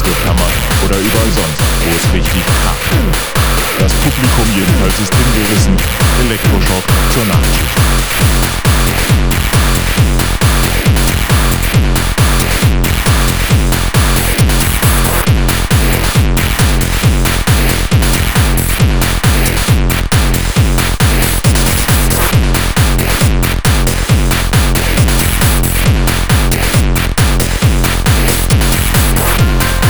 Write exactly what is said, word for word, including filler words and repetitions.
Abhörkammer oder überall sonst, wo es richtig kracht. Das Publikum jedenfalls ist hingerissen. Elektroschock zur Nachtschicht.